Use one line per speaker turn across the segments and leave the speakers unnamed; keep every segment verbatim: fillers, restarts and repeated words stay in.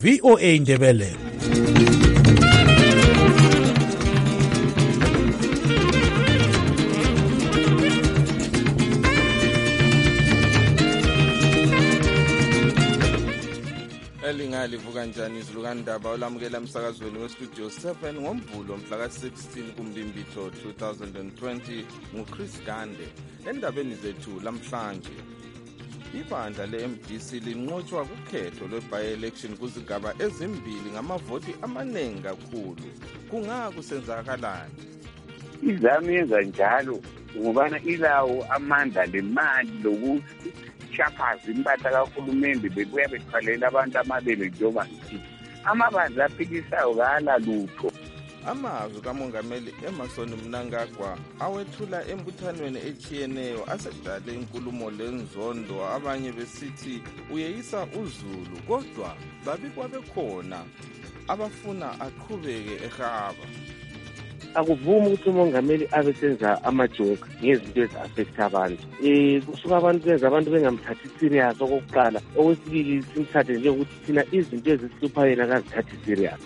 V O A Ndebele.
Elingalivuka njani izilukandaba olamukela emsakazweni westudio seven ngoMvulo mhla ka sixteen kuMbimbitho two thousand twenty nguChris Gande. Endabeni zethu lamhlanje, ibandla le-M D C linqotshwa kukhetho lwe-by-election kuzigaba ezimbili ngamavoti amaningi kakhulu. Kungakusenzakalani?
Izami yenza njalo ngobana ilawo amandla lemali lokuthi shaphazi impahla kahulumende bebuya bethwalela abantu amabele njengoba ngithi amabandla aphikisayo kala lutho.
Amazwi kaMongameli Emmerson Mnangagwa awethula embuthanweni echiyeneyo asedale inkulumo lenzondo, abanye besithi uyeyisa uzulu, kodwa babikwa bekhona abafuna aqhubeke ehaba.
Akuvumi ukuthi umongameli abe senza amajoke ngezinto ezi-affecta abantu. Um kusuka abantu benza abantu bengamthathi serious okokuqala. Okwesibili simthathe njengokuthi thina izinto ezisihlupha yena akazithathi serious.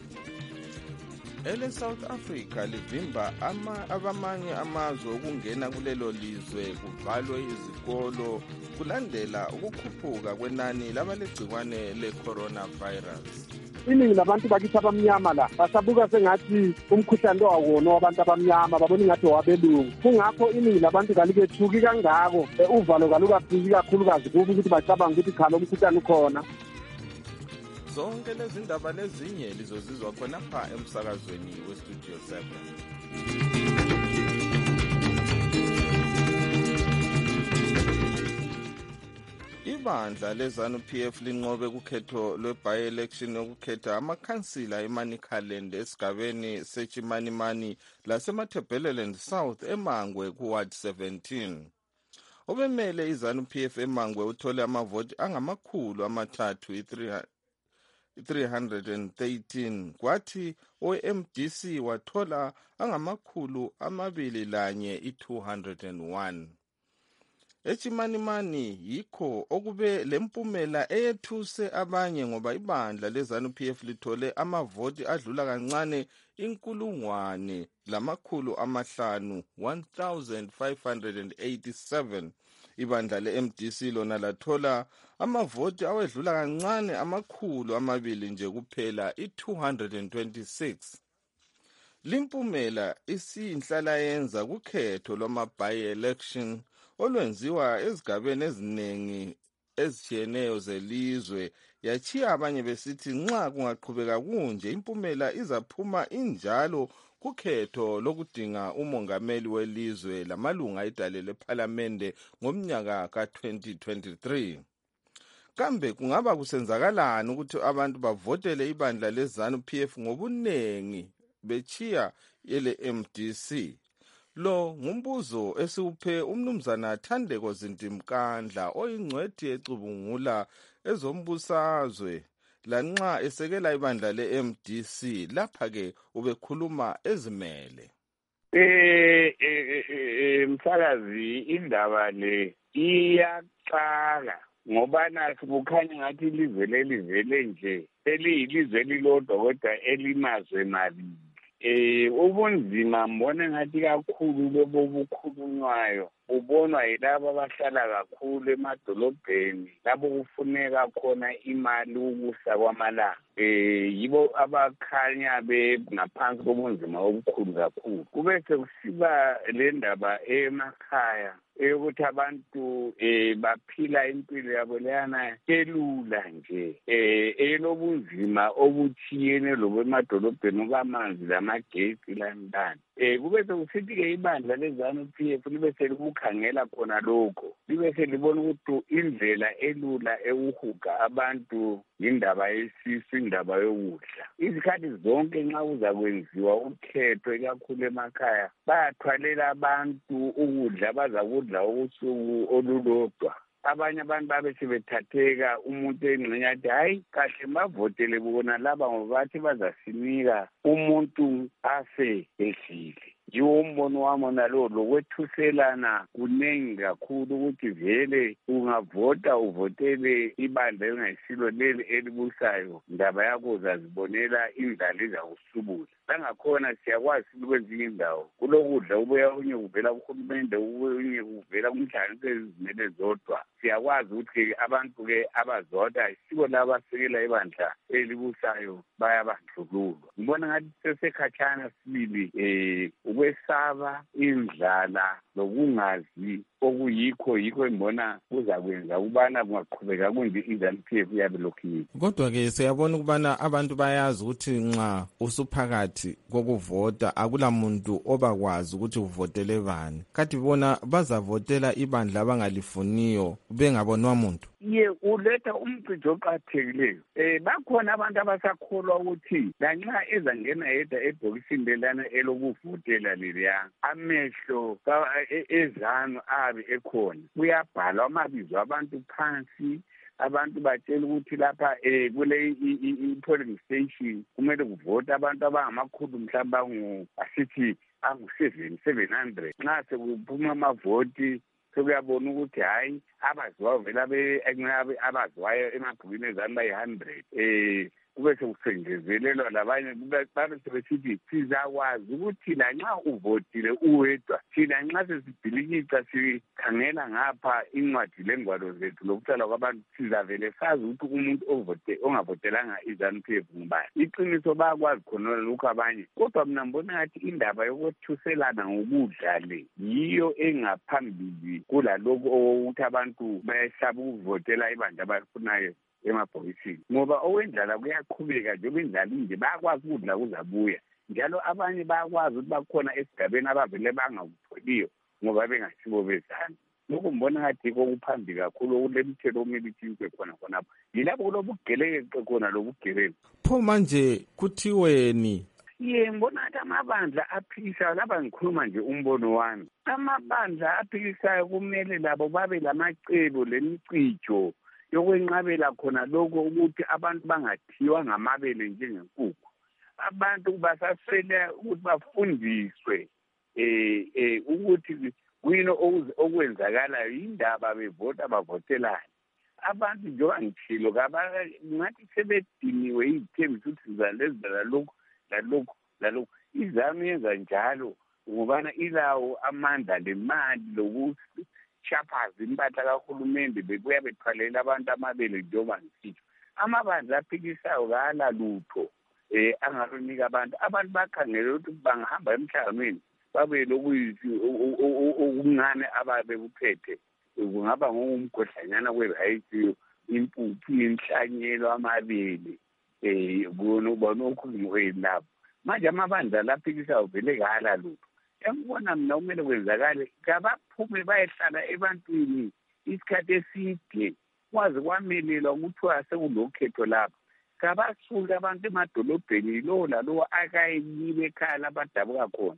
Ele South Africa livimba ama abamanye amazwe ukungena kulelo lizwe, kuvalwe izikolo kulandela ukukhuphuka kwenani labalegciwane le-coronavirus.
Iningi labantu bakithi abamnyama la basabuka sengathi umkhuhlane lo awona wabantu abamnyama, babona ingathi owabelungu. Kungakho iningi labantu kalikethuki kangako, uvalo kalukafiki kakhulukazi kubo ukuthi bacabanga ukuthi khala umkhuhlane ukhona.
Zonke lezi ndaba lezinye lizozizwa khona pha emsakazweni westudio seven. Ibandla leZANU-P F linqobe kukhetho lwe-by-election yokukhetha amakhansila eManicaland esigabeni seChimanimani lasemaThebeleland South eMangwe kuWard seventeen. Obemele iZANU-P F eMangwe uthole amavoti angamakhulu amathathu three hundred thirteen, kwathi o-M D C wathola angamakhulu amabili lanye i-two hundred one. Echimanimani yikho okube lempumela eyethuse abanye ngoba ibandla leZANU-P F lithole amavoti adlula kancane inkulungwane lamakhulu amahlanu one thousand five hundred eighty-seven. Ibandla le-M D C lona lathola amavoti awedlula kancane amakhulu amabili nje kuphela i-two hundred twenty-six. Limpumela isiyinhlala yenza kukhetho lwama-by-election olwenziwa ezigabeni eziningi ezitshiyeneyo zelizwe, yachiya abanye besithi nxa kungaqhubeka kunje impumela izaphuma injalo kukhetho lokudinga umongameli welizwe lamalunga edale lephalamende ngomnyaka ka twenty twenty-three. Kambe kungaba kusenzakalani ukuthi abantu bavotele ibandla leZANU-P F ngobunengi bechiya yele M D C? Lo ngumbuzo esiwuphe umnumzana Thandeko Zintimkandla oyingcwethi ecubungula ezombusazwe lanxa esekela ibandla le-M D C. Lapha ke ubekhuluma ezimele.
Eh eh msakazi, indaba le iyaqala ngoba nathi kukhanya ngathi ilizwe lelivele nje eliyilizwe elilodwa kodwa elimazwe mabili. Eh ubunzima mbona ngathi kakhulu lobo bukhulunywayo ubonwa yilabo abahlala kakhulu emadolobheni lapho kufuneka khona imali ukusa kwamalanga. Eh yibo abakhanya bengaphansi kobunzima obukhulu kakhulu. Kube sekusiba le ndaba emakhaya eyokuthi abantu eh baphila impilo yabo leyana elula nje eh elobunzima obuthiyene lobemadolobheni kwamanzi lamagesi lantana. Eh kube sekusithi ke ibandla leZANU-P F libe selibukhangela khona lokho, libe selibona ukuthi indlela elula ewuhuga abantu indaba yesisu, indaba yokudla. Izikhathi zonke nxa uza kwenziwa ukhetho ikakhulu emakhaya bayathwalela abantu ukudla bazakudla usuku olulodwa. Abanye abantu babe sebethatheka umuntu engxenye athi hayi kahle bavotele bona laba ngoba bathi bazasinika umuntu afe ehlile. yiwo umbono wami nalo lokwethuselana kuningi kakhulu ukuthi vele ungavota uvotele ibandla elingayisilo leli elibusayo ndaba yakho uzazibonela indlala izakusubula. Langakhona siyakwazi kwezinye indawo kulokudla ubuya unye kuvela kuhulumende unye kuvela kumhlanganiso ezizimele zodwa. Siyakwazi ukuthi abantu-ke abazodwa isiko labasekela ibandla elibusayo bayabandlululwa. Ngibona ngathi sesekhatshana sibili um ukwesaba indlala nokungazi okuyikho yikho embona kuzakwenza ukubana kungaqhubeka kunje i-ZANU-P F iyabe lokhu yikho.
Kodwa-ke siyabona ukubana abantu bayazi ukuthi nxa usuphakathi kokuvota akula muntu obakwazi ukuthi uvotele bani. Kanti bona bazavotela ibandla abangalifuniyo bengabonwa muntu.
Ye uletha umcijo oqathekileyo. Eh bakhona abantu abasakholwa ukuthi lanxa ezangena yedwa ebhokisini lelana elokuvotela leliya amehlo ezanu abe ekhona. Kuyabhalwa amabizo abantu phansi. Abantu batshela ukuthi lapha eh kule i-polling station kumele kuvota abantu abangamakhulu mhlawumbe angu asithi angu seven hundred. Nxa sekuphuma amavoti sekuyabona ukuthi hayi abaziwayo vela abaziwayo emabhukini ezanu bayi hundred. Eh kube sekusengezelelwa labanye babe sebesithi sizakwazi ukuthi lanxa uvotile uwedwa thina nxa sesibhilikisa sikhangela ngapha incwadi lengwalo zethu lokutshala kwabantu sizavele sazi ukuthi umuntu ovote ongavotelanga i-ZANU-P F ngubani. Iqiniso bayakwazi khona lokhu abanye, kodwa mina ngibona ngathi indaba yokwethuselana ngokudla le yiyo engaphambili kulalokhu okokuthi abantu bayesaba ukuvotela ibandla abafunayo emabhokisini, ngoba owendlala kuyaqhubeka njengoba indlala inje bayakwazi ukudla kuzabuya. Njalo abanye bayakwazi ukuthi bakhona esigabeni abavele bangakutholiyo ngoba bengasibo bezana. Lokhu mbona ngathi yikho kuphambili kakhulu okule mithelo omele itshintshwe khona khonapho. Yilapho kulobugeleke khona lobugebengu.
Pho manje kuthiweni?
Ye ngibona ngathi amabandla aphikisayo, lapha ngikhuluma nje umbono wami, amabandla aphikisayo kumele labo babe lamacebo lemicijo yokwenqabela khona lokho ukuthi abantu bangathiwa ngamabele njengenkukhu. Abantu basaswela ukuthi bafundiswe eh eh ukuthi kuyini okwenzakalayo indaba bevota bavotelana. Abantu njengoba ngithilo ngathi sebediniwe iy'thembiso ukuthi sizalezela lokhu lalokhu lalokhu. iZANU yenza njalo ngobana ilawo amandla lemali lokuthi shaphazi impahla kahulumende bebuya bethwalela abantu amabele njengoba ngisitsho. Amabandla aphikisayo kala lutho eh angarunika abantu abantu bakhangela ukuthi bangahamba emhlanganweni babe lokuyisi okuncane ababe kuphethe, kungaba ngomgodlanyana kwe-rice, impuphu, inhlanyelo, amabele eh kuno ubona okhuluma lapho. Manje amabandla laphikisayo vele kala lutho. Engibona mina kumele kwenzakale kabaphume bayehlala ebantwini isikhathi eside kwazi kwamelelwa ukuthi sekulokhetho lapho. Kabasuke abantu emadolobheni lo lalo akayibe ekhaya labadabuka khona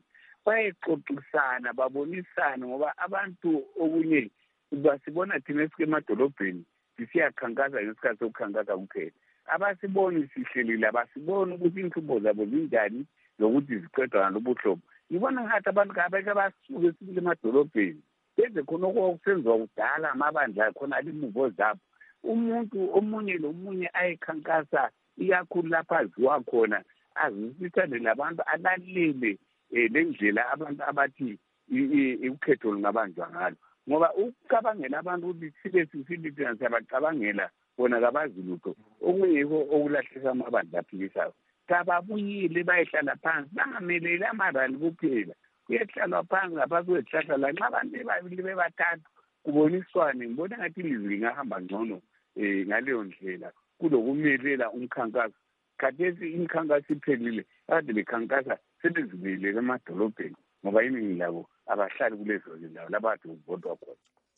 bayexoxisana babonisana, ngoba abantu okunye basibona thina esike emadolobheni sisiyakhankasa ngesikhathi sokukhankasa kuphela. Abasiboni sihlelile, abasiboni ukuthi inhlubo zabo zinjani lokuthi ziqedwa ngalobuhlobo. Ngibona ngathi abantu kabeke basuke sibile emadolobheni benze khona okusenziwa kudala amabandla khona alimuvo zabo. Umuntu omunye lomunye ayekhankasa iyakhulu lapha aziwa khona azisithane labantu alalele lendlela abantu abathi ukhetho lungabanjwa ngalo, ngoba ukucabangela abantu ukuthi sibe sisilithi siyabacabangela bona kabazi lutho okuyikho okulahlisa amabandla aphikisayo. Kababuyile bayehlala phansi bangameleli amarali kuphela, kuyehlalwa phansi ngaphansi kwezihlahla lanxa abantu bebabili bebathathu kuboniswane. Ngibona ngathi ilizwi lingahamba ngcono um ngaleyo ndlela kulokumelela umkhankaso. Khathesi imikhankaso iphelile, kade bekhankasa sebezibuyelele emadolobheni ngoba iningi labo abahlali kulezo zindawo labade kuvotwa khona.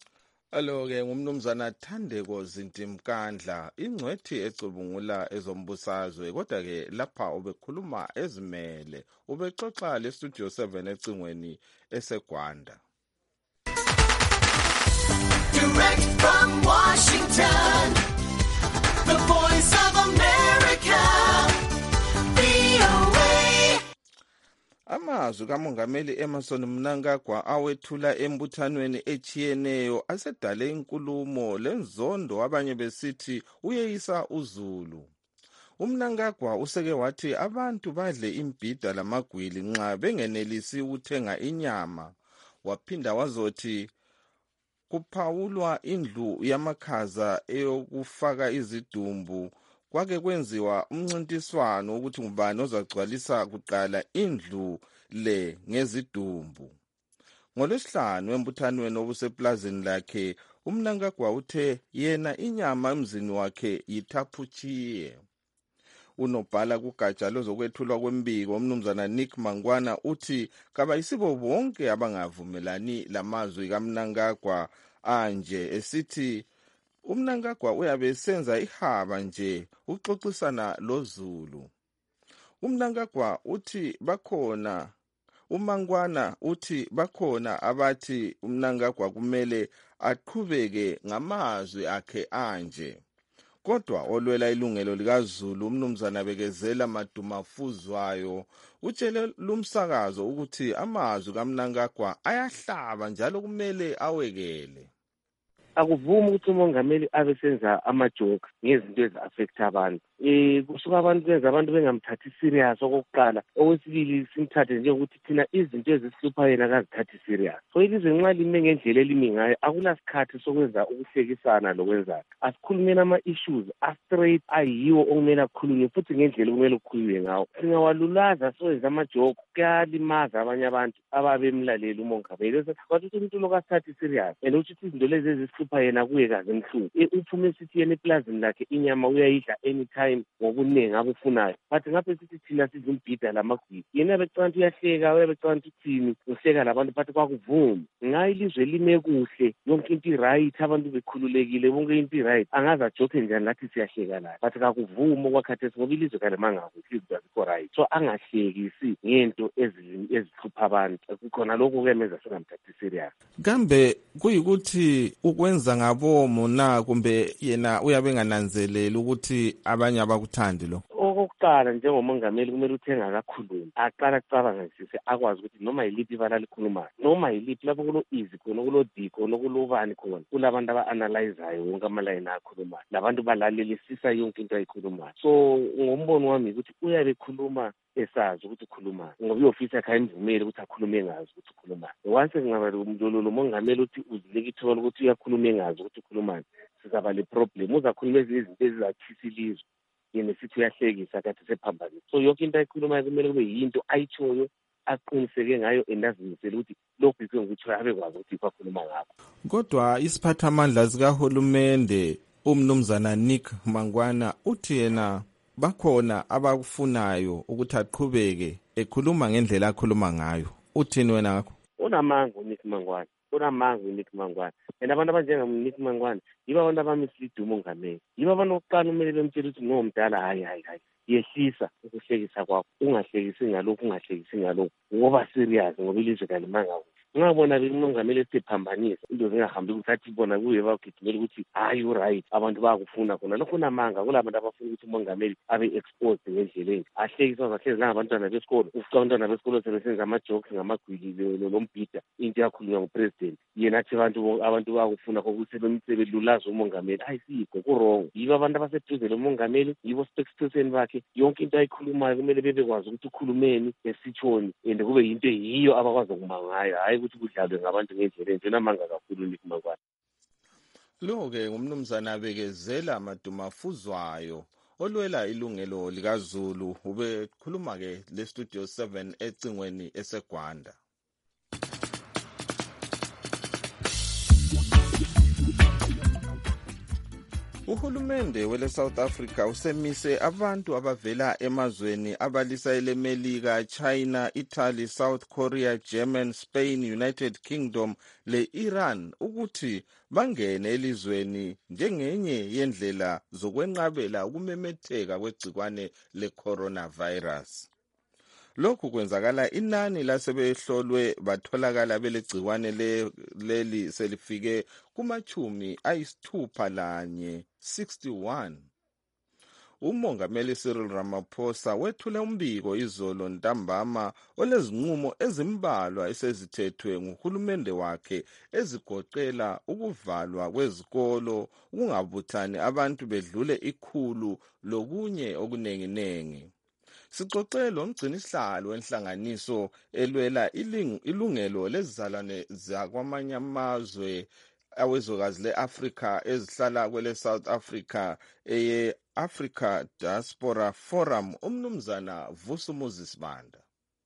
Alo-ke ngumnumzana Thandeko Zintimkandla, ingcwethi ecubungula ezombusazwe, kodwa-ke lapha ubekhuluma ezimele, ubexoxa le-Studio seven ecingweni eseGwanda.
Direct from Washington, the voice of America, V O A.
Ama amazwi kamongameli Emmerson Mnangagwa awethula embuthanweni echiyeneyo asedale inkulumo lenzondo abanye besithi uyeyisa uzulu. UMnangagwa useke wathi abantu badle imbhida lamagwili nxa bengenelisi ukuthenga inyama. Waphinda wazothi kuphawulwa indlu yamakhaza eyokufaka izidumbu kwake kwenziwa umncintiswano ukuthi ngubani ozagcwalisa kuqala indlu le ngezidumbu. NgoLwesihlanu embuthanweni obuseplazini lakhe uMnangagwa uthe yena inyama emzini wakhe yithaphuchiye. Unobhala kugatsha lozokwethulwa kwembiko umnumzana Nick Mangwana uthi kabayisibo bonke abangavumelani lamazwi kaMnangagwa anje esithi uMnangagwa uyabe esenza ihaba nje uxoxisana loZulu. uMnangagwa uthi bakhona uMangwana uthi bakhona abathi uMnangagwa kumele aqhubeke ngamazwi akhe anje. Kodwa olwela ilungelo likaZulu umnumzana Bekezela Madumafuzwayo utshele lumsakazo ukuthi amazwi kaMnangagwa ayahlaba njalo kumele awekele.
Akuvumi ukuthi umongameli abe senza amajoke ngezinto ezi-affecta abantu. Eh kusuka abantu benza abantu bengamthathi serious okokuqala. Okwesibili simthathe njengokuthi thina izinto ezisihlupha yena akazithathi serious. So ilizwe nxa lime ngendlela elimi ngayo akulasikhathi sokwenza ukuhlekisana lokwenza. Asikhulumeni ama-issues a-straight ayiwo okumele akhulunywe futhi ngendlela okumele kukhulunywe ngawo. Singawalulaza sowenza amajoke kuyalimaza abanye abantu ababemlalela umongameli. Kwathi umuntu lokasithathi serious and uthi izinto lezi ezisihlupha yena kuye kaze emhlungu. Uphume esithi yena eplazini lakhe inyama uyayidla anytime ngokuningi abufunayo. But ngapha sithi thina sizimbhida lamagwili. Yena becanga uyahleka uyabecanga uthini uhleka labantu but kwakuvumi. Ngayi ilizwe lime kuhle yonke into right abantu bekhululekile bonke into right. Angaza joke njani lathi siyahleka la. But kakuvumi okwakhathesi ngoba ilizwe kalemanga kuhle izinto azikho right. So angahlekisi ngento ezihlupha abantu. Kukhona lokho kuyemenza singamthathi serious.
Kambe kuyikuthi ukwenza ngabomo na kumbe yena uyabe ngananzelela ukuthi abanye abakuthandi lo.
Okokuqala njengomongameli kumele uthenga akakhuluma aqala kucabangisise akwazi ukuthi noma yiliphi ibala likhulumayo noma yiliphi lapho kulo easy khona kulo d khona kulobani khona kulabantu aba-analyzayo wonke amalayini akhulumayo labantu balalelisisa yonke into ayikhulumayo. So ngombono wami ukuthi uyabe ekhuluma esazi ukuthi ukhulumayo ngoba i-ofisi yakhe ayimvumeli ukuthi akhulume engazi ukuthi ukhulumayo. Once kungaba lo mongameli uthi uzileka ithuba lokuthi uyakhuluma engazi ukuthi ukhulumayo sizaba le problem uzakhuluma ezinye izinto ezizathisa ilizwe yena sithi uyahlekisa kathi sephambanisa. So yonke into ayikhulumayo kumele kube yinto ayitshoyo aqiniseke ngayo endazimisela ukuthi lokhu yikho ukuthi abekwazi ukuthi yikho akhuluma ngakho.
Kodwa isiphathamandla sikahulumende umnumzana Nick Mangwana uthi yena bakhona abakufunayo ukuthi aqhubeke ekhuluma ngendlela akhuluma ngayo. Uthini wena ngakho?
Unamanga uNick Mangwana. Unamanga uNick Mangwana. And abantu abanjengaMnick Mangwana yiba abantu abamislead umongameli. Yiba abantu oqala umele bemtshela ukuthi ngomdala hayi hayi hayi yehlisa ukuhlekisa kwakho ungahlekisi ngalokho ungahlekisi ngalokho ngoba serious ngoba ilizwe kalimanga. Ngabona umongameli esephambanisa into zingahambi ukuthi athi bona kuye bagidimela ukuthi hayi uright abantu bayakufuna khona lokho namanga kulabantu abafuna ukuthi umongameli abe exposed ngendleleni ahlekisa zahlezi ngabantwana besikolo ufica abantwana besikolo sebesenza ama-jokes ngamagwili lombhida into yakhulunywa ngupresident yena athi abantu abantu bayakufuna kokuthi sebelulaza umongameli ayisikho kurong. Yibo abantu abaseduze lomongameli yibo spokesperson bakhe yonke into ayikhulumayo kumele bebekwazi ukuthi ukhulumeni esitshoni and kube yinto yiyo abakwazi ukumangayo hayi ukuthi kudlalwe ngabantu ngendlela enje namanga kakhulu uNick Mangwana.
Lo-ke ngumnumzana Bekezela Madumafuzwayo olwela ilungelo likaZulu ubekhuluma-ke le Studio seven ecingweni eseGwanda. Uhulumende wele South Africa usemise abantu abavela emazweni abalisa elemelika, China, Italy, South Korea, German, Spain, United Kingdom le Iran ukuthi bangene elizweni njengenye yendlela zokwenqabela ukumemetheka kwegcikwane le-coronavirus. Lokhu kwenzakala inani lasebehlolwe batholakala belegciwane leli selifike kumachumi ayisithupha lanye sixty-one. umongameli Cyril Ramaphosa wethule umbiko izolo ntambama olezinqumo ezimbalwa esezithethwe nguhulumende wakhe ezigoqela ukuvalwa kwezikolo, ukungabuthani abantu bedlule ikhulu lokunye okunenginengi. Sixoxe lo mgcinisihlalo wenhlanganiso elwela ilungelo lezizalwane zakwamanye amazwe awezwekazi le-Afrika ezihlala kwele South Africa eye Africa Diaspora Forum, umnumzana Vusumuzi Sibanda.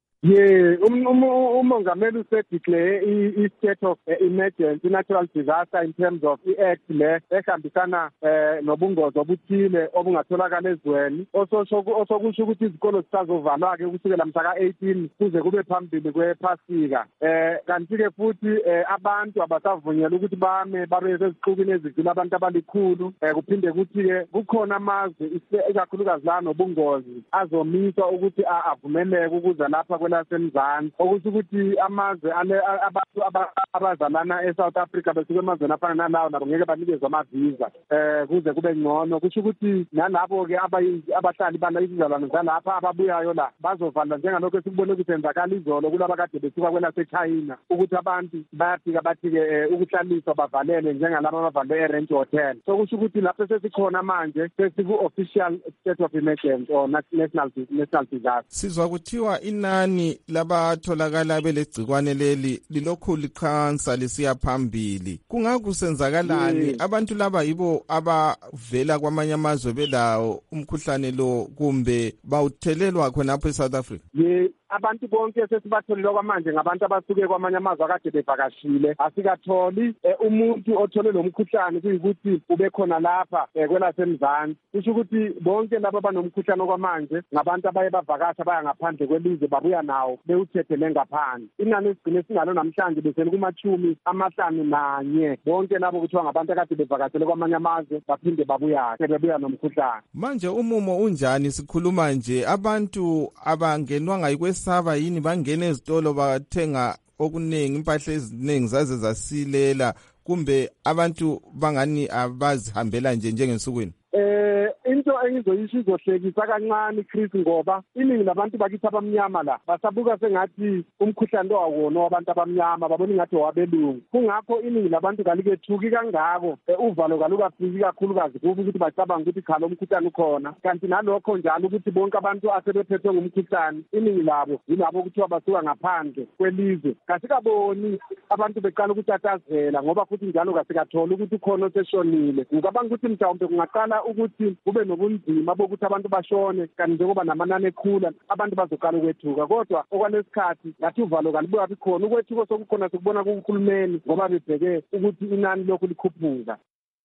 Yeah, umongameli usedeclare i-state of emergency, natural disaster in terms of i-act le ehambisana nobungozi obuthile obungatholakala ezweni, osokusho ukuthi izikolo zisazovalwa-ke kusukela mhla ka-eighteen kuze kube phambili kwephasika. Eh kanti-ke futhi abantu abasavunyelwa ukuthi bame babe sezixukwini ezidlula abantu abalikhulu. Kuphinde kuthi-ke kukhona amazwe ikakhulukazi la nobungozi azomiswa ukuthi avumeleke ukuze lapha lasemzansi, okusho ukuthi amazwe abantu abazalana eSouth Africa besuke emazweni afana nalawo nabo ngeke banikezwe amaviza eh kuze kube ngcono. Kusho ukuthi nalabo-ke abahlali bala izizalwane zalapha ababuyayo la bazovalwa njengalokho esikubone kusenzakala izolo kulaba kade besuka kwelaseChina, ukuthi abantu bayafika bathi-ke ukuhlaliswa bavalele njengalaba abavalwe e-Range Hotel. So kusho ukuthi lapho sesikhona manje sesiku-official state of emergency or national national disaster.
Sizwa kuthiwa inani labatholakala belegcikwane leli lilokhu likhansa lisiya phambili. Kungakusenzakalani? Abantu laba yibo abavela kwamanye amazwe belawo umkhuhlane lo kumbe bawuthelelwa khonapho eSouth Africa?
Yeah. Abantu bonke sesibatholile kwamanje ngabantu abasuke kwamanye amazwe akade bevakashile. Asikatholi umuntu othole lo mkhuhlane kuyikuthi ube khona lapha kwelasemzansi. Kusho ukuthi bonke laba banomkhuhlane kwamanje ngabantu abaye bavakasha baya ngaphandle kwelizwe babuya nawo bewuthethele ngaphandle. Inani esigcine singalo namhlanje besele kumachumi amahlanu nanye. Bonke labo kuthiwa ngabantu akade bevakashele kwamanye amazwe baphinde babuya sebebuya nomkhuhlane.
Manje umumo unjani? Sikhuluma nje abantu abangenwa ngayikwe saba yini bangena ezitolo bathenga okuningi, impahla eziningi zaze zasilela, kumbe abantu bangani abazihambela nje njengensukwini?
Eh into engizoyisho izohlekisa kancane Chris, ngoba iningi labantu bakithi abamnyama la basabuka sengathi umkhuhlane lo awona wabantu abamnyama, babona ngathi wabelungu. Kungakho iningi labantu kalikethuki kangako uvalo kalukafiki kakhulukazi kuba ukuthi bacabanga ukuthi khala umkhuhlane ukhona, kanti nalokho njalo ukuthi bonke abantu asebephethwe ngumkhuhlane iningi labo yilabo kuthiwa basuka ngaphandle kwelizwe. Kasikaboni abantu beqala ukutatazela ngoba futhi njalo kasikathola ukuthi ukhona oseshonile. Ngicabanga ukuthi mhlawumbe kungaqala ukuthi kube nobunzima bokuthi abantu bashone, kanti njengoba namanani ekhula abantu bazoqala ukwethuka. Kodwa okwalesikhathi ngathi uvalo kalibuka bikhona ukwethuka sokukhona sikubona kuhulumeni ngoba bebheke ukuthi inani lokhu likhuphuka.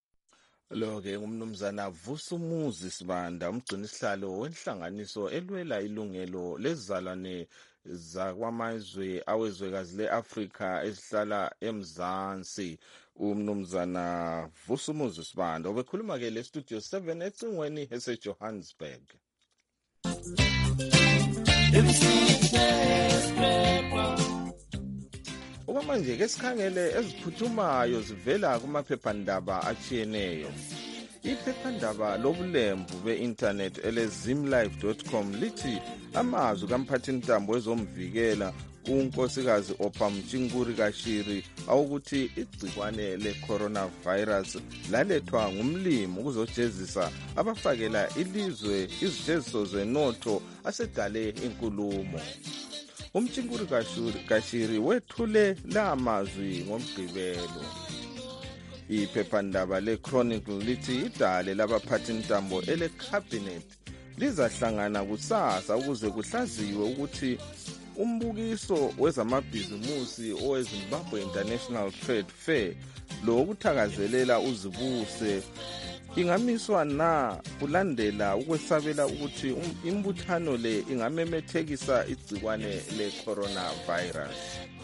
Lo-ke umnumzana Vusumuzi Sibanda, umgcinisihlalo wenhlanganiso elwela ilungelo lezizalwane zakwamazwe awezwekazi le-Afrika ezihlala emzansi. Umnumzana Vusumuzi Sibanda obekhuluma-ke le studio seven ecingweni eseJohannesburg. Okwamanje ke sikhangele eziphuthumayo zivela kumaphephandaba atshiyeneyo. Iphephandaba lobulembu be-internet ele zimlife dot com lithi amazwi kamphathintambo wezomvikela unkosikazi Ophamtshinguri Kashiri awukuthi igcikwane le-coronavirus lalethwa ngumlimi ukuzojezisa abafakela ilizwe izijeziso zenotho asedale inkulumo. Umtshinguri Kashiri wethule la mazwi ngomgqibelo. Iphephandaba le-Chronicle lithi idale labaphathintambo ele-cabinet lizahlangana kusasa ukuze kuhlaziwe ukuthi umbukiso wezamabhizimusi oweZimbabwe International Trade Fair lo ukuthakazelela uzibuse ingamiswa na kulandela ukwesabela ukuthi imbuthano le ingamemethekisa igcikwane le-coronavirus.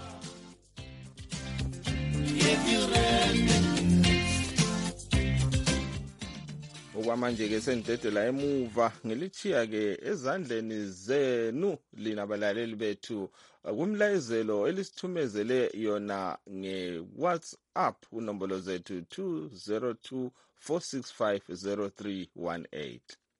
Okwamanje-ke sendedela emuva ngilithiya-ke ezandleni zenu lina balaleli bethu kumlayezelo elisithumezele yona nge-WhatsApp unombolo zethu two zero two four six five zero three one eight.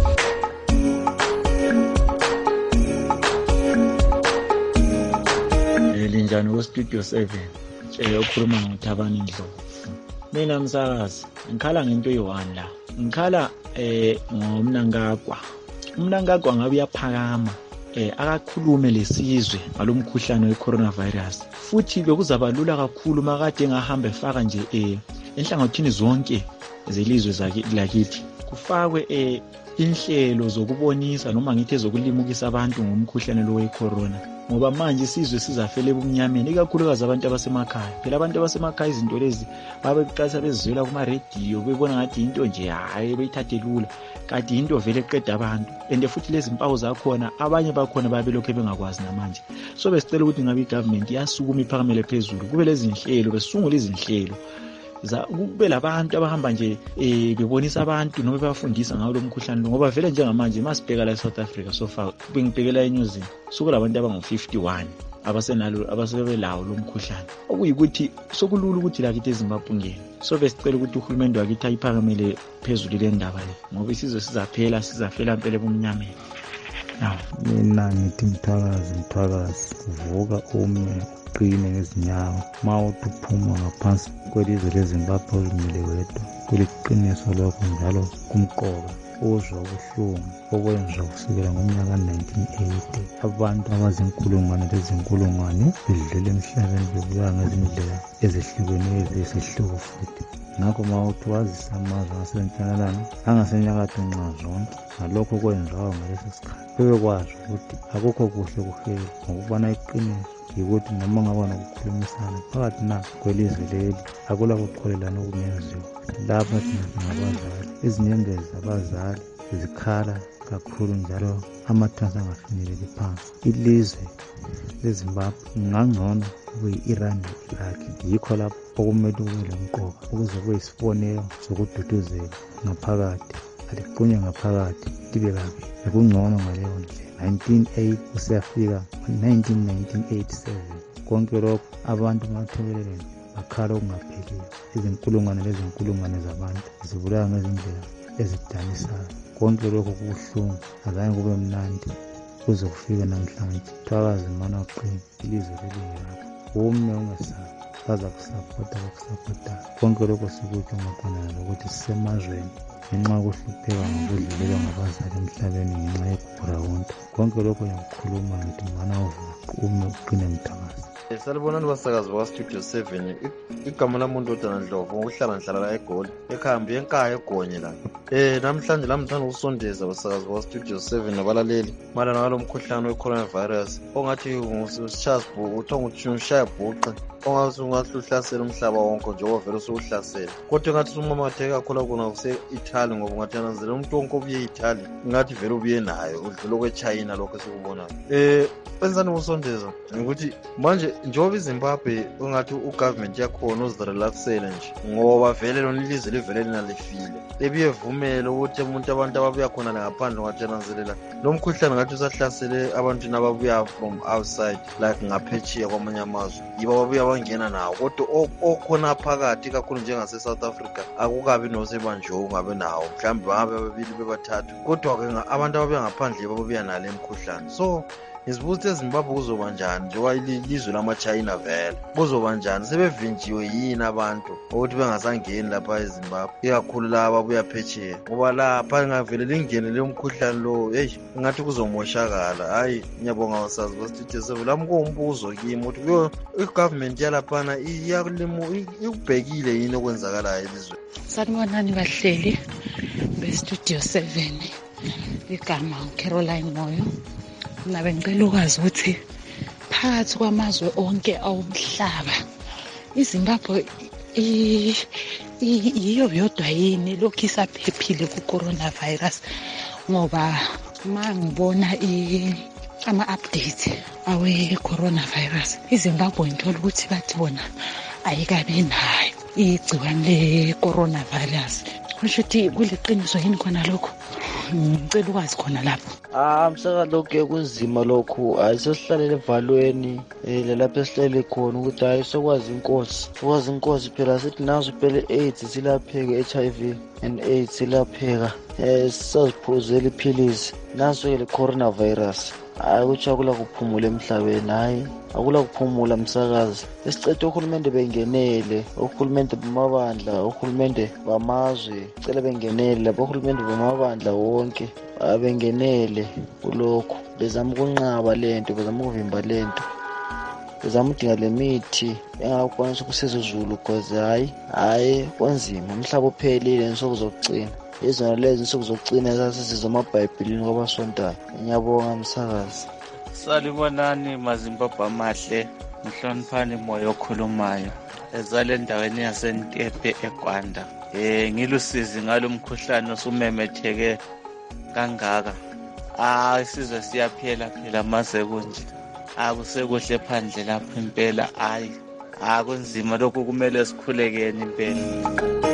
Linjani ku Studio seven eh okhuluma ngoThabani Ndlovu. Mina msakazi ngikhala ngento eyi-one la. Ngikhala eh ngomnankagwa. Umnankagwa ngabe uyaphakama eh akakhulume lesizwe ngalomkhuhlane we-coronavirus. Futhi bekuzaba lula kakhulu makade engahamba efaka nje eh enhlangothini zonke zelizwe lakithi. Kufakwe eh inhlelo zokubonisa noma ngithi ezokulimukisa abantu ngomkhuhlane lo we-corona. Ngoba manje isizwe sizafela ebumnyameni ikakhulukazi abantu abasemakhaya. Phela abantu abasemakhaya izinto lezi babeqasa bezizwela kuma radio bebona ngathi into nje hayi beyithathe lula. Kanti into vele eqeda abantu. Ende futhi lezi mpawu zakhona abanye bakhona babelokho bengakwazi namanje. So besicela ukuthi ngabe igovernment iyasukuma iphakamele phezulu. Kube lezi inhlelo besungula izinhlelo za kube labantu abahamba nje eh bebonisa abantu noma bebafundisa ngawo lo mkhuhlane ngoba vele njengamanje masibheka la eSouth Africa so far bengibhekela eNewzealand suku labantu abangu fifty-one abasenalo abasebelawo lo mkhuhlane okuyikuthi sokulula ukuthi la kithi eZimbabwe ngene. So besicela ukuthi uhulumende wakithi ayiphakamele phezulu le ndaba le ngoba isizwe sizaphela sizafela impela ebumnyameni. Naw
mina ngithi Mthakazi Mthakazi vuka ume uqine ngezinyawo mawuthi uphuma ngaphansi kwelizwe leZimbabwe uzimele wedwa kuliqiniso lokho njalo kumqoka uzwa ubuhlungu okwenza kusukela ngomnyaka nineteen eighty abantu abazinkulungwane lezinkulungwane bedlule emhlabeni bebuya ngezindlela ezehlukeneyo ezesihluku futhi. Ngakho mawuthi wazisa amazwe asentshonalanga angasenyakatho nxa zonke ngalokho kwenziwayo ngaleso sikhathi bebekwazi ukuthi akukho kuhle kuhela ngokubana iqiniso yikuthi noma ngabona ukukhulumisana phakathi na kwelizwe leli akula kuqholelana okungenziwa. Lapha thina singabazali izinyembezi zabazali zikhala kakhulu njalo amathonsi angafinyeleli phansi. Ilizwe leZimbabwe ngangcono kube yi-Iran ne-Iraq yikho lapho okumele kube lomqoka ukuze kube yisibonelo sokududuzela ngaphakathi aliqunye ngaphakathi libe kabi bekungcono ngaleyo ndlela. nineteen eighty kusiyafika nineteen eighty-seven konke lokho abantu bathobelele bakhala okungapheliyo. Izinkulungwane lezinkulungwane zabantu zibulawa ngezindlela ezidanisayo. Konke lokho kubuhlungu azange kube mnandi kuze kufike namhlanje. Thakazi mana uqine ilizwe lelingakho ume ungesabi baza kusapota bakusapota. Konke lokho sikutsho ngakona lokuthi sisemazweni ngenxa yokuhlupheka ngokudlulelwa ngabazali emhlabeni ngenxa yebhurawundi. Konke lokho yakukhuluma ngithi mana uvuka ume uqine Mthakazi.
Salibonani basakazi bakwa Studio seven. Igama lami uNdodana Ndlovu uhlala ngihlala la eGoli ekhaya enkaya eGonye la. Eh namhlanje lami ngithanda ukusondeza basakazi bakwa Studio seven nabalaleli malana ngalo mkhuhlane we-coronavirus ongathi usishasbu uthonga ushaya bhuqe ongathi ungahluhlasela umhlaba wonke njengoba vele usuhlasela. Kodwa ngathi sumamatheka kakhulu kuna kuse-Italy ngoba ngathi yanazela umuntu wonke obuye e-Italy ngathi vele ubuye nayo udlule kwe-China lokho esikubonayo. Eh benzani ukusondeza ukuthi manje njengoba iZimbabwe ungathi ugovernment yakhona uzirelaxele nje ngoba vele lona ilizwe livele linalifile ebiyevumela ukuthi umuntu abantu ababuya khona ngaphandle ngathi yananzelela lo mkhuhlane ngathi usahlasele abantu nababuya from outside like ngaphetshiya kwamanye amazwe yibo ababuya bangena nawo. Kodwa okhona phakathi kakhulu njengase South Africa akukabi nosebanjwe ungabe nawo mhlawumbe babe babili bebathathu. Kodwa ke abantu ababuya ngaphandle babuya nale mkhuhlane. So isibuthi eZimbabwe kuzoba njani njengoba ilizwe lama-China vele kuzoba njani? Sebevinjiwe yini abantu ukuthi bengasangeni lapha eZimbabwe ikakhulu la ababuya phetsheya ngoba lapha ngavele lingene leyo mkhuhlane lo heyi ngathi kuzomoshakala. Hayi ngiyabonga basazi ba-Studio seven lami kuwumbuzo kimi ukuthi kuyo igovernment yalaphana ikubhekile yini okwenzakalayo elizweni.
Sanibonani bahleli be-Studio seven igama uCaroline Moyo. Nabe ngicela ukwazi ukuthi phakathi kwamazwe onke awumhlaba iZimbabwe iyo yodwa yini lokhu isaphephile ku-coronavirus ngoba uma ngibona ama-update awe-coronavirus iZimbabwe ngithola ukuthi bathi bona ayikabi nayo igciwane le-coronavirus. Kusho ukuthi kuliqiniso yini khona lokho? ngicela ukwazi khona lapho.
Ah msaka lokho kunzima lokho, hayi sesihlalele evalweni eh lapho esihlele khona ukuthi hayi sokwazi inkosi. Sokwazi inkosi phela sithi nazo phela AIDS silapheka, H I V and AIDS silapheka. Eh sisaziphuzela iphilisi. Naso ke le coronavirus. Hayi kuthi akula kuphumula emhlabeni, hayi akula kuphumula msakazi. Esicethe uhulumende bengenele, uhulumende bamabandla, uhulumende bamazwe, cela bengenele lapho uhulumende bamabandla wonke abengenele kulokho. Bezama ukunqaba lento, bezama ukuvimba lento. Bezama udinga lemithi engakwanisa ukusiza uZulu because hayi hayi konzima umhlaba uphelile ngisokuzogcina. Izona lezi insuku zokugcina sasizizwa amabhayibhelini kwabasontayo. Ngiyabonga msakazi.
Salibonani mazimbabwe amahle, ngihloniphani moya okhulumayo. Ezale endaweni yaseNtepe eGwanda. Eh ngilusizi ngalomkhuhlane osumemetheke kangaka. Ah isizwe siyaphela phela mase kunje. Akusekuhle phandle lapha impela, hayi akunzima lokho, kumele sikhulekeni impela.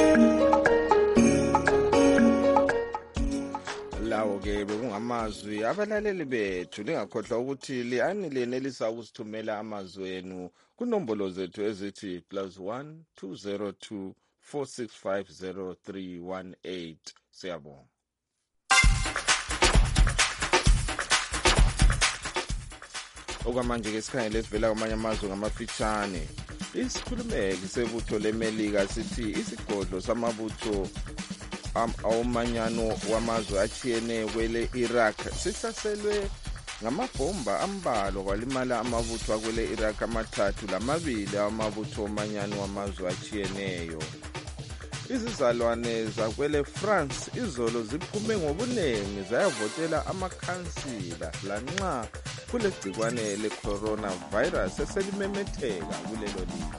Lawo ke bekungamazwi abalaleli bethu. Lingakhohlwa ukuthi liani lenelisa ukusithumela amazwi enu kunombolo zethu ezithi plus one two zero two four six five zero three one eight. Siyabonga. Okwamanje ke sikhangele sivela kwamanye amazwe ngamafitshane. Isikhulumeli sebutho leMelika sithi isigodlo samabutho awomanyano wamazwe achiyene kwele Iraq sihlaselwe ngamabhomba ambalo kwalimala amabutho akwele Iraq amathathu lamabili amabutho omanyano wamazwe achiyeneyo. Izizalwane zakwele France izolo ziphume ngobuningi zayavotela amakhansila lanxa kule gcikwane le coronavirus eselimemetheka kulelo lizwe.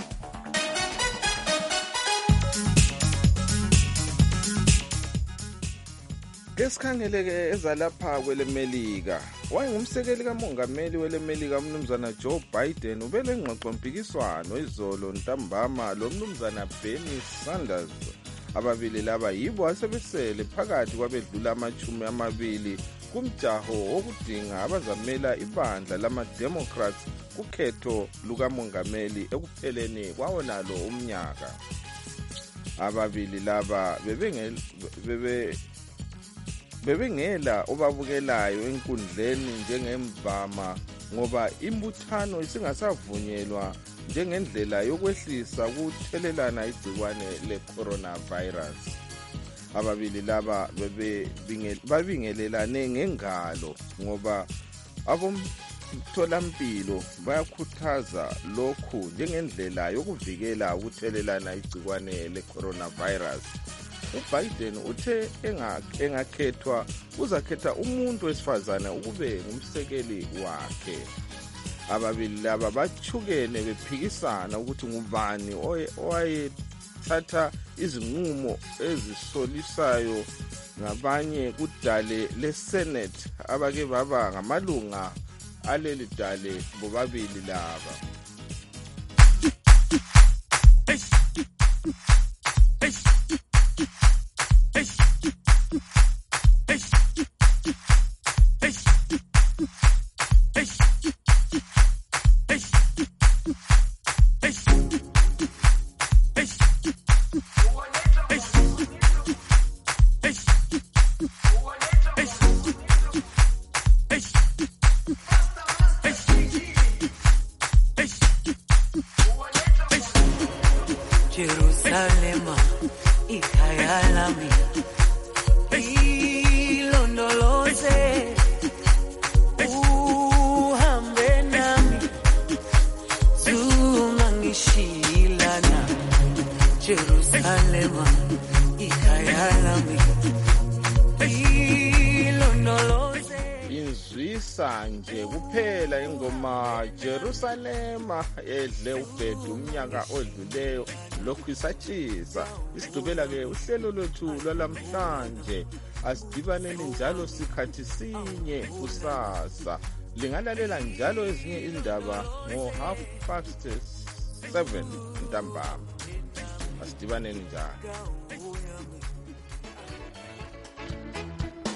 Kesikhangeleke ezalapha kwele Melika. Wayengumsekeli kamongameli wele Melika umnumzana Joe Biden ubele ngxoxo mpikiswano izolo ntambama lo mnumzana Bernie Sanders. Ababili laba yibo asebesele phakathi kwabedlula amachumi amabili kumjaho wokudinga abazamela ibandla lama-Democrats kukhetho lukamongameli ekupheleni kwawo nalo umnyaka. Ababili laba bebengel bebe bebengela obabukelayo enkundleni njengemvama ngoba imbuthano isingasavunyelwa njengendlela yokwehlisa ukuthelelana igcikwane le-coronavirus. Ababili laba babingelelane ngengalo ngoba abomtholampilo bayakhuthaza lokhu njengendlela yokuvikela ukuthelelana igcikwane le-coronavirus. uBiden uthe engakhethwa uzakhetha umuntu wesifazane ukube ngumsekeli wakhe. Ababili laba bachukene bephikisana ukuthi ngubani owayethatha izinqumo ezisolisayo ngabanye kudale leSenate abake baba ngamalunga aleli dale bobabili laba.
Jerusalema, ikhaya lami, ilondoloze, uhambe nami, zungangishilana. Jerusalema, ikhaya lami, ilondoloze.
Inzwisa nje kuphela ingoma Jerusalema edle ubhedu umnyaka odluleyo lokhu isatshisa. Isidubela ke uhlelo lwethu lwalamhlanje, asidibaneni njalo sikhathi sinye kusasa. Lingalalela njalo ezinye indaba ngo half past seven ntambama. Asidibaneni njalo.